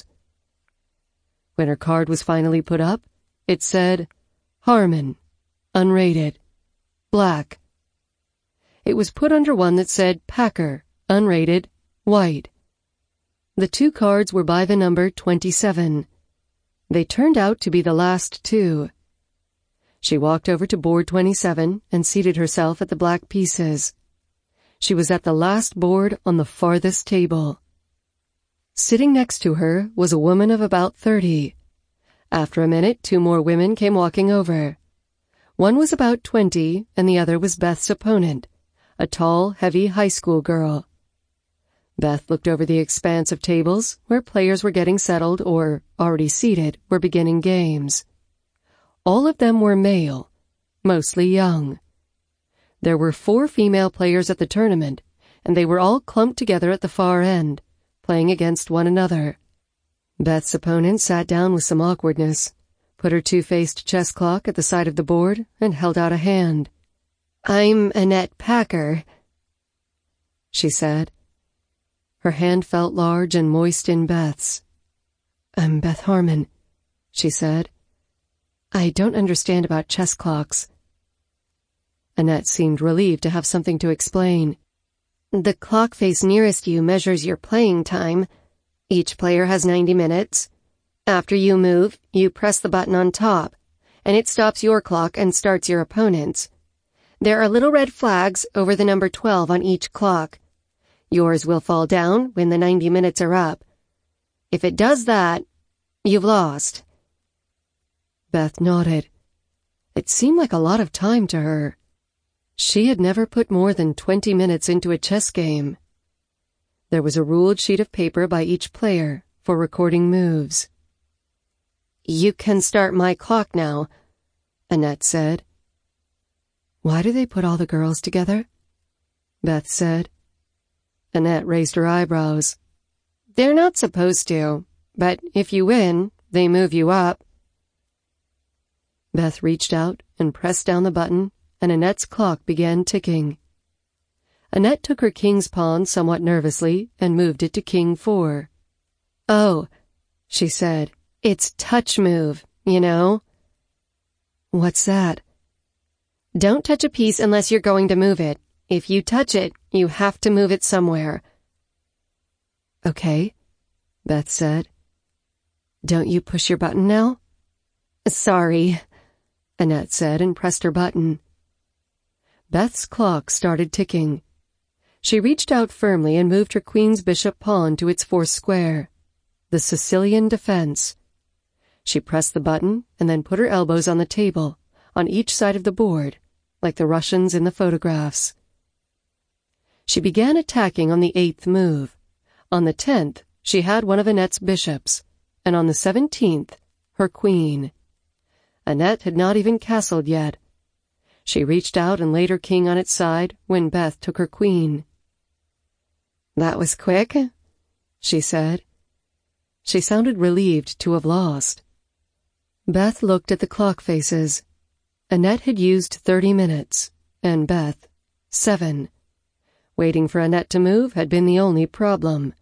When her card was finally put up, it said, Harmon, unrated, black. It was put under one that said Packer, unrated, white. The 2 cards were by the number 27. They turned out to be the last 2. She walked over to board 27 and seated herself at the black pieces. She was at the last board on the farthest table. Sitting next to her was a woman of about 30. After a minute, 2 more women came walking over. One was about 20, and the other was Beth's opponent, a tall, heavy high school girl. Beth looked over the expanse of tables where players were getting settled or, already seated, were beginning games. All of them were male, mostly young. There were 4 female players at the tournament, and they were all clumped together at the far end, playing against one another. Beth's opponent sat down with some awkwardness, put her 2-faced chess clock at the side of the board, and held out a hand. "I'm Annette Packer," she said. Her hand felt large and moist in Beth's. "I'm Beth Harmon," she said. "I don't understand about chess clocks." Annette seemed relieved to have something to explain. "The clock face nearest you measures your playing time. Each player has 90 minutes. After you move, you press the button on top, and it stops your clock and starts your opponent's. There are little red flags over the number 12 on each clock. Yours will fall down when the 90 minutes are up. If it does that, you've lost." Beth nodded. It seemed like a lot of time to her. She had never put more than 20 minutes into a chess game. There was a ruled sheet of paper by each player for recording moves. "You can start my clock now," Annette said. "Why do they put all the girls together?" Beth said. Annette raised her eyebrows. "They're not supposed to, but if you win, they move you up." Beth reached out and pressed down the button, and Annette's clock began ticking. Annette took her king's pawn somewhat nervously and moved it to King 4. "Oh," she said, "it's touch move, you know." "What's that?" "Don't touch a piece unless you're going to move it. If you touch it, you have to move it somewhere." "Okay," Beth said. "Don't you push your button now?" "Sorry," Annette said and pressed her button. Beth's clock started ticking. She reached out firmly and moved her queen's bishop pawn to its 4th square, the Sicilian defense. She pressed the button and then put her elbows on the table, on each side of the board, like the Russians in the photographs. She began attacking on the 8th move. On the 10th, she had one of Annette's bishops, and on the 17th, her queen. Annette had not even castled yet. She reached out and laid her king on its side when Beth took her queen. "That was quick," she said. She sounded relieved to have lost. Beth looked at the clock faces. Annette had used 30 minutes, and Beth, 7. Waiting for Annette to move had been the only problem.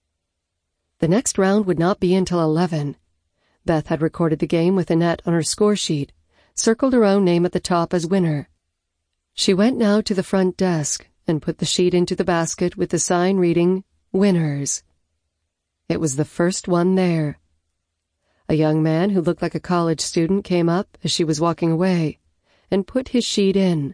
The next round would not be until 11. Beth had recorded the game with Annette on her score sheet, circled her own name at the top as winner. She went now to the front desk and put the sheet into the basket with the sign reading, "Winners." It was the first one there. A young man who looked like a college student came up as she was walking away and put his sheet in.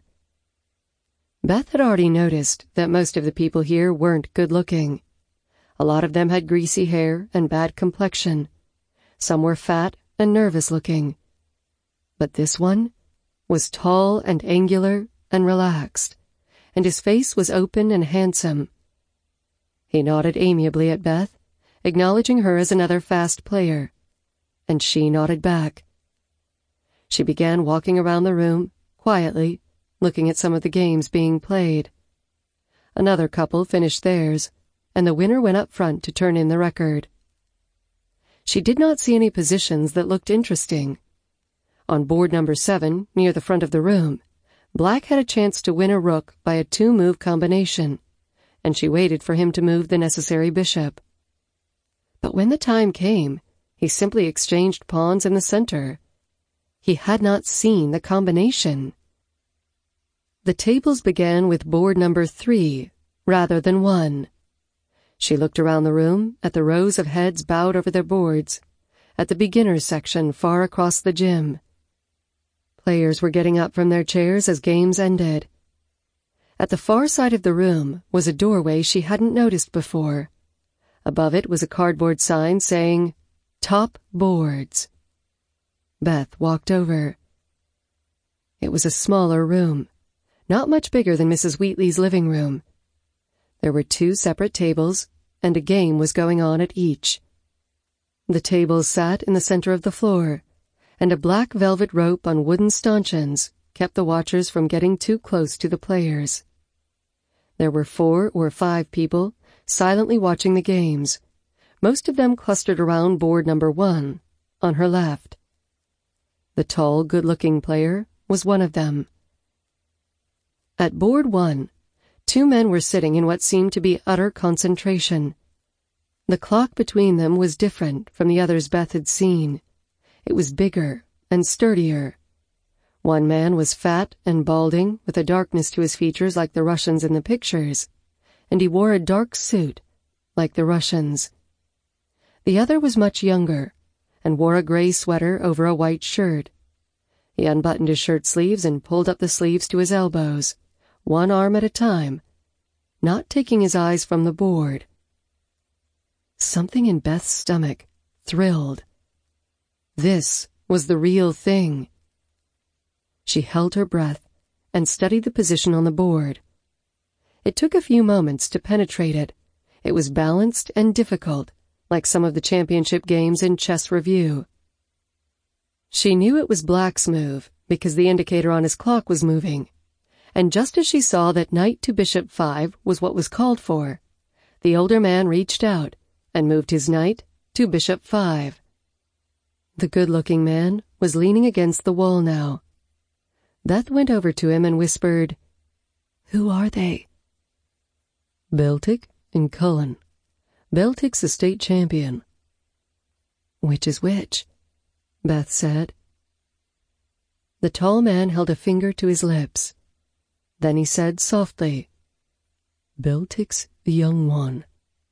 Beth had already noticed that most of the people here weren't good-looking. A lot of them had greasy hair and bad complexion. Some were fat and nervous-looking. But this one was tall and angular and relaxed, and his face was open and handsome. He nodded amiably at Beth, acknowledging her as another fast player, and she nodded back. She began walking around the room, quietly, looking at some of the games being played. Another couple finished theirs, and the winner went up front to turn in the record. She did not see any positions that looked interesting. On board number 7, near the front of the room, Black had a chance to win a rook by a 2-move combination, and she waited for him to move the necessary bishop. But when the time came, he simply exchanged pawns in the center. He had not seen the combination. The tables began with board number 3, rather than 1. She looked around the room at the rows of heads bowed over their boards, at the beginners section far across the gym. Players were getting up from their chairs as games ended. At the far side of the room was a doorway she hadn't noticed before. Above it was a cardboard sign saying, "Top Boards." Beth walked over. It was a smaller room, not much bigger than Mrs. Wheatley's living room. There were 2 separate tables, and a game was going on at each. The tables sat in the center of the floor, and a black velvet rope on wooden stanchions kept the watchers from getting too close to the players. There were 4 or 5 people silently watching the games, most of them clustered around board number 1, on her left. The tall, good-looking player was one of them. At board 1, 2 men were sitting in what seemed to be utter concentration. The clock between them was different from the others Beth had seen. It was bigger and sturdier. One man was fat and balding, with a darkness to his features like the Russians in the pictures, and he wore a dark suit, like the Russians. The other was much younger, and wore a gray sweater over a white shirt. He unbuttoned his shirt sleeves and pulled up the sleeves to his elbows, one arm at a time, not taking his eyes from the board. Something in Beth's stomach thrilled. This was the real thing. She held her breath and studied the position on the board. It took a few moments to penetrate it. It was balanced and difficult, like some of the championship games in Chess Review. She knew it was Black's move because the indicator on his clock was moving, and just as she saw that knight to bishop 5 was what was called for, the older man reached out and moved his knight to bishop 5. The good-looking man was leaning against the wall now. Beth went over to him and whispered, "Who are they?" "Beltic and Cullen. Beltic's the state champion." "Which is which?" Beth said. The tall man held a finger to his lips. Then he said softly, "Beltic's the young one."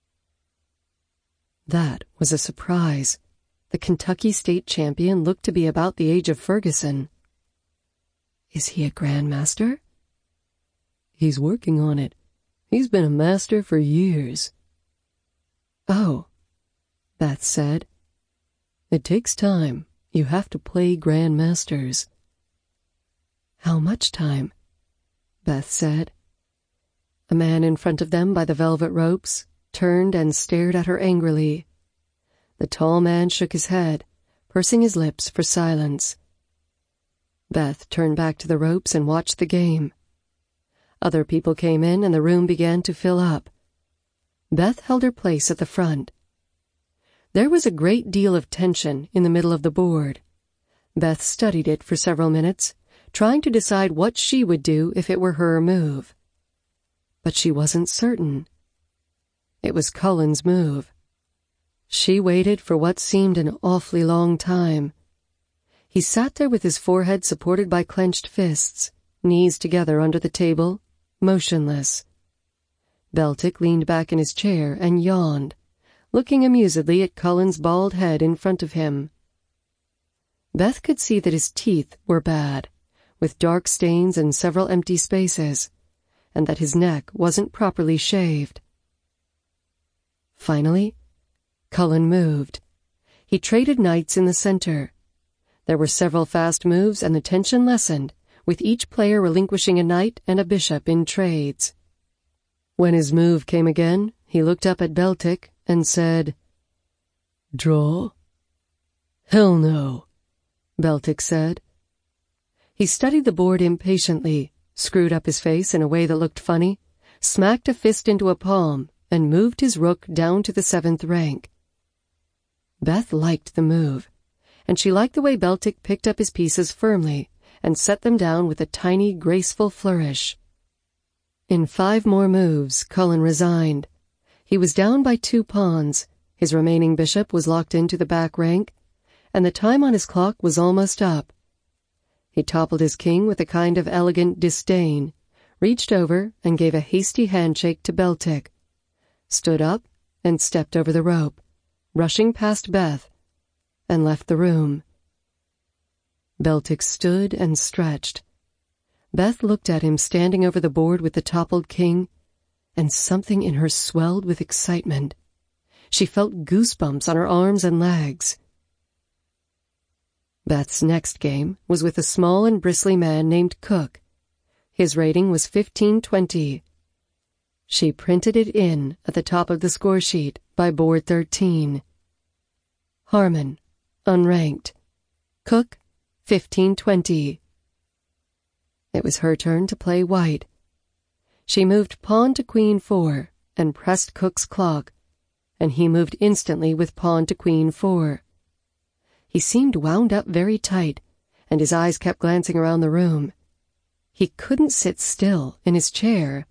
That was a surprise. The Kentucky state champion looked to be about the age of Ferguson. "Is he a grandmaster?" "He's working on it. He's been a master for years." "Oh," Beth said. "It takes time. You have to play grandmasters." "How much time?" Beth said. A man in front of them by the velvet ropes turned and stared at her angrily. The tall man shook his head, pursing his lips for silence. Beth turned back to the ropes and watched the game. Other people came in and the room began to fill up. Beth held her place at the front. There was a great deal of tension in the middle of the board. Beth studied it for several minutes, trying to decide what she would do if it were her move. But she wasn't certain. It was Cullen's move. She waited for what seemed an awfully long time. He sat there with his forehead supported by clenched fists, knees together under the table, motionless. Beltic leaned back in his chair and yawned, looking amusedly at Cullen's bald head in front of him. Beth could see that his teeth were bad, with dark stains and several empty spaces, and that his neck wasn't properly shaved. Finally, Cullen moved. He traded knights in the center. There were several fast moves and the tension lessened, with each player relinquishing a knight and a bishop in trades. When his move came again, he looked up at Beltic and said, "Draw?" "Hell no," Beltic said. He studied the board impatiently, screwed up his face in a way that looked funny, smacked a fist into a palm, and moved his rook down to the 7th rank. Beth liked the move, and she liked the way Beltic picked up his pieces firmly and set them down with a tiny, graceful flourish. In 5 more moves, Cullen resigned. He was down by 2 pawns, his remaining bishop was locked into the back rank, and the time on his clock was almost up. He toppled his king with a kind of elegant disdain, reached over and gave a hasty handshake to Beltic, stood up and stepped over the rope, rushing past Beth, and left the room. Beltic stood and stretched. Beth looked at him standing over the board with the toppled king, and something in her swelled with excitement. She felt goosebumps on her arms and legs. Beth's next game was with a small and bristly man named Cook. His rating was 1520. She printed it in at the top of the score sheet by board 13. Harmon, unranked. Cook, 1520. It was her turn to play white. She moved pawn to queen 4 and pressed Cook's clock, and he moved instantly with pawn to queen 4. He seemed wound up very tight, and his eyes kept glancing around the room. He couldn't sit still in his chair.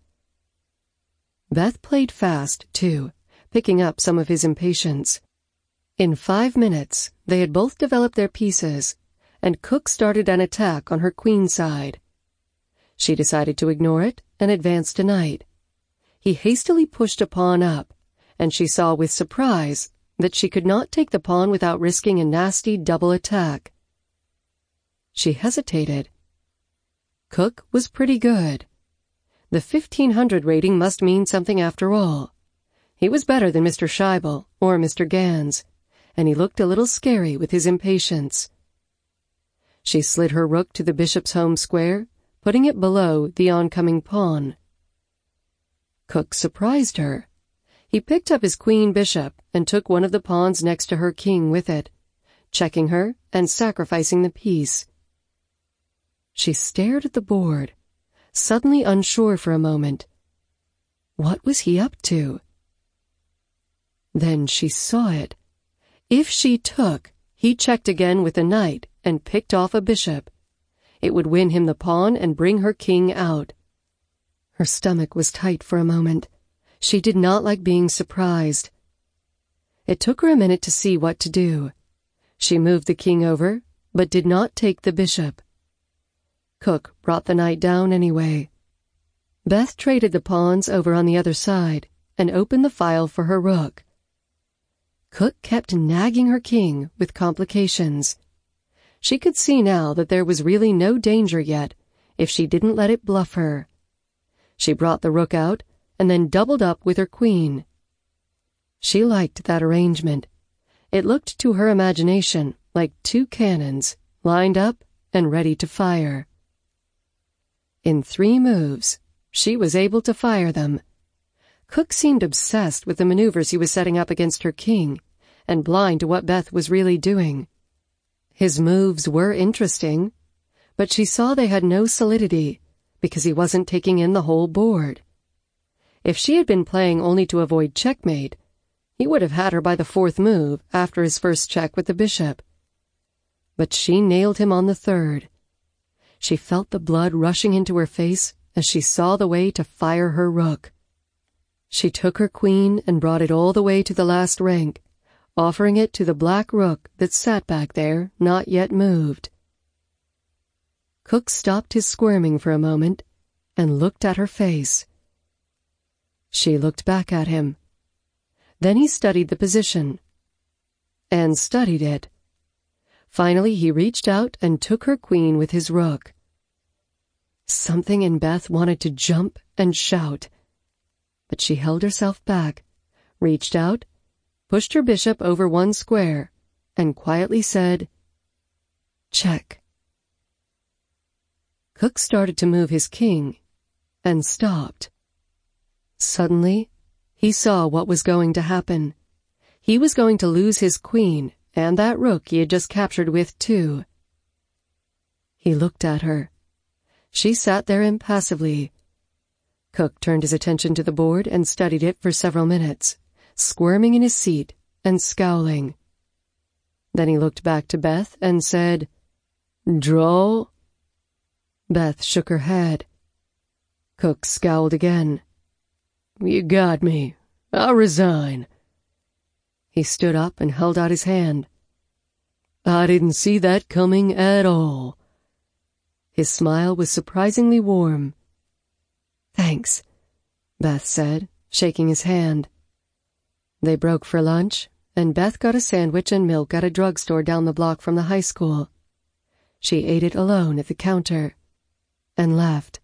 Beth played fast, too, picking up some of his impatience. In 5 minutes, they had both developed their pieces, and Cook started an attack on her queen side. She decided to ignore it and advanced a knight. He hastily pushed a pawn up, and she saw with surprise that she could not take the pawn without risking a nasty double attack. She hesitated. Cook was pretty good. The 1500 rating must mean something after all. He was better than Mr. Scheibel or Mr. Gans, and he looked a little scary with his impatience. She slid her rook to the bishop's home square, putting it below the oncoming pawn. Cook surprised her. He picked up his queen bishop and took one of the pawns next to her king with it, checking her and sacrificing the piece. She stared at the board, suddenly unsure for a moment. What was he up to? Then she saw it. If she took, he checked again with a knight and picked off a bishop. It would win him the pawn and bring her king out. Her stomach was tight for a moment. She did not like being surprised. It took her a minute to see what to do. She moved the king over, but did not take the bishop. Cook brought the knight down anyway. Beth traded the pawns over on the other side and opened the file for her rook. Cook kept nagging her king with complications. She could see now that there was really no danger yet if she didn't let it bluff her. She brought the rook out and then doubled up with her queen. She liked that arrangement. It looked to her imagination like 2 cannons lined up and ready to fire. In 3 moves, she was able to fire them. Cook seemed obsessed with the maneuvers he was setting up against her king, and blind to what Beth was really doing. His moves were interesting, but she saw they had no solidity because he wasn't taking in the whole board. If she had been playing only to avoid checkmate, he would have had her by the fourth move after his first check with the bishop. But she nailed him on the third. She felt the blood rushing into her face as she saw the way to fire her rook. She took her queen and brought it all the way to the last rank, offering it to the black rook that sat back there, not yet moved. Cook stopped his squirming for a moment and looked at her face. She looked back at him. Then he studied the position. And studied it. Finally, he reached out and took her queen with his rook. Something in Beth wanted to jump and shout, but she held herself back, reached out, pushed her bishop over one square, and quietly said, "Check." Cook started to move his king, and stopped. Suddenly, he saw what was going to happen. He was going to lose his queen, and that rook he had just captured with, too. He looked at her. She sat there impassively. Cook turned his attention to the board and studied it for several minutes, squirming in his seat and scowling. Then he looked back to Beth and said, "Draw?" Beth shook her head. Cook scowled again. "You got me. I'll resign." He stood up and held out his hand. "I didn't see that coming at all." His smile was surprisingly warm. "Thanks," Beth said, shaking his hand. They broke for lunch, and Beth got a sandwich and milk at a drugstore down the block from the high school. She ate it alone at the counter and left.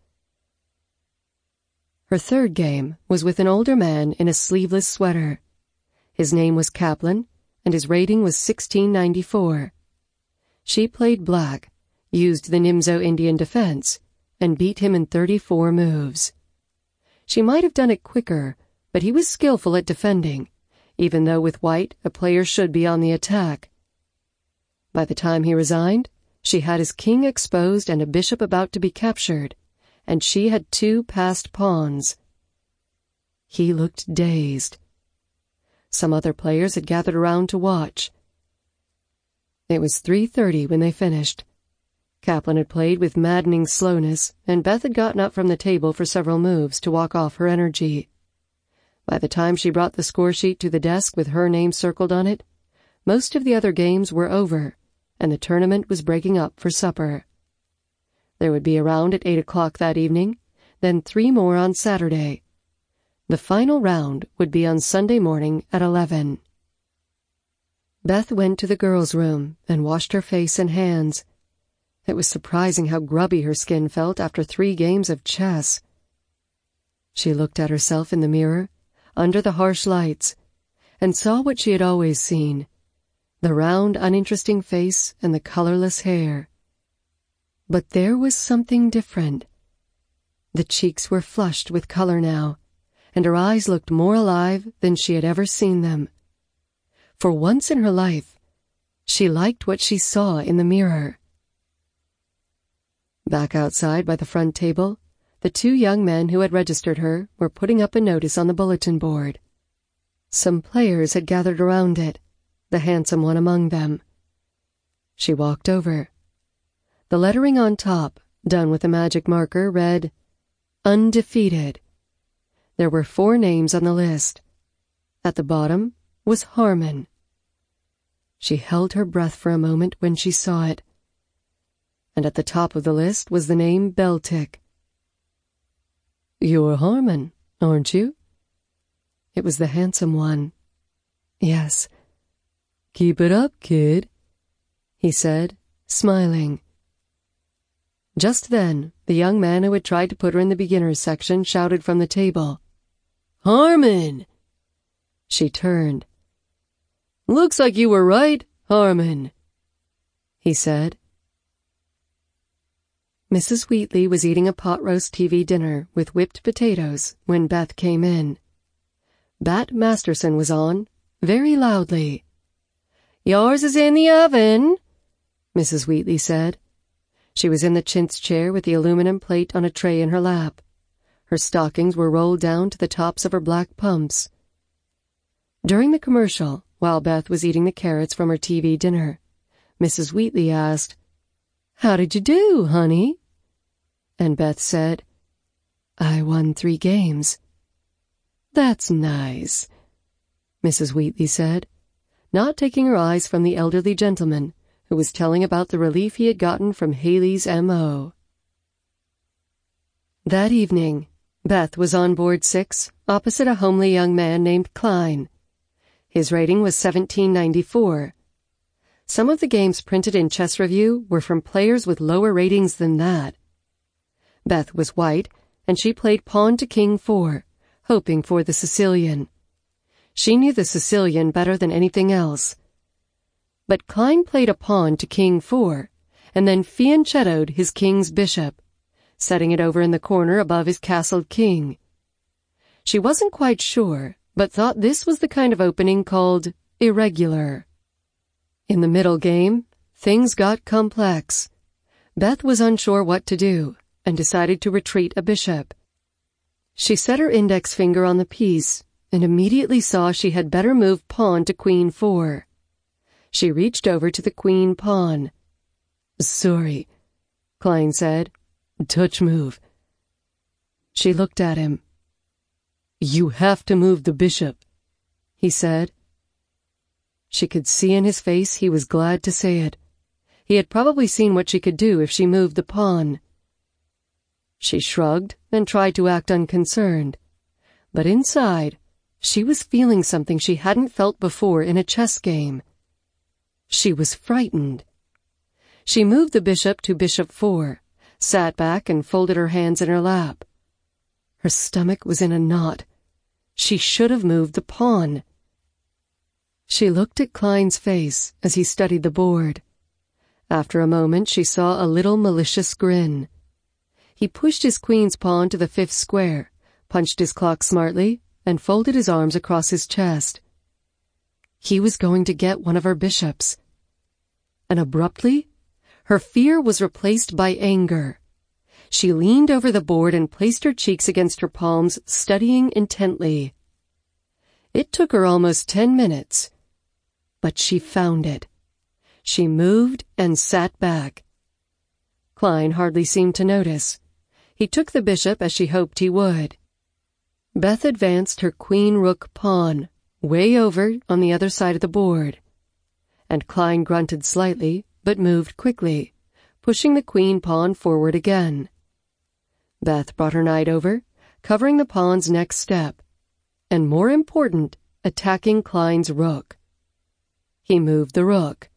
Her third game was with an older man in a sleeveless sweater. His name was Kaplan, and his rating was 1694. She played black, used the Nimzo Indian defense, and beat him in 34 moves. She might have done it quicker, but he was skillful at defending, even though with white a player should be on the attack. By the time he resigned, she had his king exposed and a bishop about to be captured, and she had 2 passed pawns. He looked dazed. Some other players had gathered around to watch. It was 3:30 when they finished. Kaplan had played with maddening slowness, and Beth had gotten up from the table for several moves to walk off her energy. By the time she brought the score sheet to the desk with her name circled on it, most of the other games were over, and the tournament was breaking up for supper. There would be a round at 8 o'clock that evening, then 3 more on Saturday. The final round would be on Sunday morning at 11. Beth went to the girls' room and washed her face and hands. It was surprising how grubby her skin felt after 3 games of chess. She looked at herself in the mirror, under the harsh lights, and saw what she had always seen, the round, uninteresting face and the colorless hair. But there was something different. The cheeks were flushed with color now, and her eyes looked more alive than she had ever seen them. For once in her life, she liked what she saw in the mirror. Back outside by the front table, the 2 young men who had registered her were putting up a notice on the bulletin board. Some players had gathered around it, the handsome one among them. She walked over. The lettering on top, done with a magic marker, read, "Undefeated." There were 4 names on the list. At the bottom was Harmon. She held her breath for a moment when she saw it. And at the top of the list was the name Beltic. "You're Harmon, aren't you?" It was the handsome one. "Yes." "Keep it up, kid," he said, smiling. Just then, the young man who had tried to put her in the beginner's section shouted from the table, "Harmon!" She turned. "Looks like you were right, Harmon," he said. Mrs. Wheatley was eating a pot roast TV dinner with whipped potatoes when Beth came in. Bat Masterson was on, very loudly. "Yours is in the oven," Mrs. Wheatley said. She was in the chintz chair with the aluminum plate on a tray in her lap. Her stockings were rolled down to the tops of her black pumps. During the commercial, while Beth was eating the carrots from her TV dinner, Mrs. Wheatley asked, "How did you do, honey?" And Beth said, "I won 3 games." "That's nice," Mrs. Wheatley said, not taking her eyes from the elderly gentleman who was telling about the relief he had gotten from Haley's M.O. That evening, Beth was on board 6, opposite a homely young man named Klein. His rating was 1794. Some of the games printed in Chess Review were from players with lower ratings than that. Beth was white, and she played pawn to king 4, hoping for the Sicilian. She knew the Sicilian better than anything else. But Klein played a pawn to king 4, and then fianchettoed his king's bishop, setting it over in the corner above his castled king. She wasn't quite sure, but thought this was the kind of opening called irregular. In the middle game, things got complex. Beth was unsure what to do, and decided to retreat a bishop. She set her index finger on the piece, and immediately saw she had better move pawn to queen 4. She reached over to the queen pawn. "Sorry," Klein said. "Touch move." She looked at him. "You have to move the bishop," he said. She could see in his face he was glad to say it. He had probably seen what she could do if she moved the pawn. She shrugged and tried to act unconcerned, but inside, she was feeling something she hadn't felt before in a chess game. She was frightened. She moved the bishop to bishop 4, sat back and folded her hands in her lap. Her stomach was in a knot. She should have moved the pawn. She looked at Klein's face as he studied the board. After a moment, she saw a little malicious grin. He pushed his queen's pawn to the 5th square, punched his clock smartly, and folded his arms across his chest. He was going to get one of her bishops. And abruptly, her fear was replaced by anger. She leaned over the board and placed her cheeks against her palms, studying intently. It took her almost 10 minutes, but she found it. She moved and sat back. Klein hardly seemed to notice. He took the bishop as she hoped he would. Beth advanced her queen-rook pawn, way over on the other side of the board. And Klein grunted slightly, but moved quickly, pushing the queen pawn forward again. Beth brought her knight over, covering the pawn's next step, and more important, attacking Klein's rook. He moved the rook.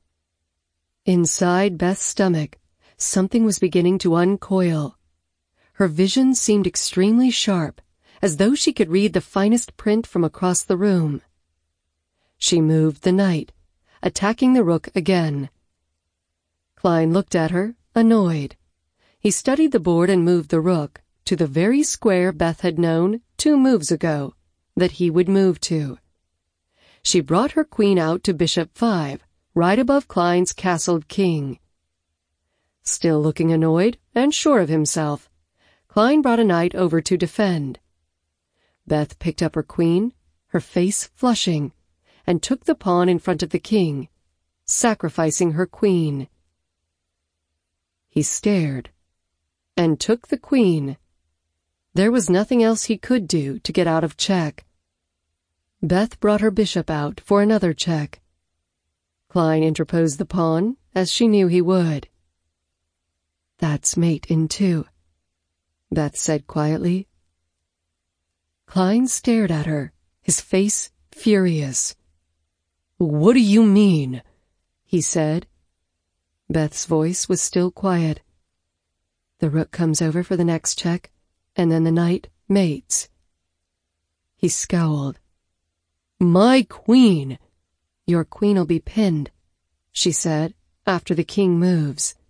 Inside Beth's stomach, something was beginning to uncoil. Her vision seemed extremely sharp, as though she could read the finest print from across the room. She moved the knight, attacking the rook again. Klein looked at her, annoyed. He studied the board and moved the rook to the very square Beth had known 2 moves ago that he would move to. She brought her queen out to bishop 5, right above Klein's castled king. Still looking annoyed and sure of himself, Klein brought a knight over to defend. Beth picked up her queen, her face flushing, and took the pawn in front of the king, sacrificing her queen. He stared and took the queen. There was nothing else he could do to get out of check. Beth brought her bishop out for another check. Klein interposed the pawn, as she knew he would. "That's mate in 2, Beth said quietly. Klein stared at her, his face furious. "What do you mean?" he said. Beth's voice was still quiet. "The rook comes over for the next check, and then the knight mates." He scowled. "My queen!" "Your queen'll be pinned," she said, "after the king moves."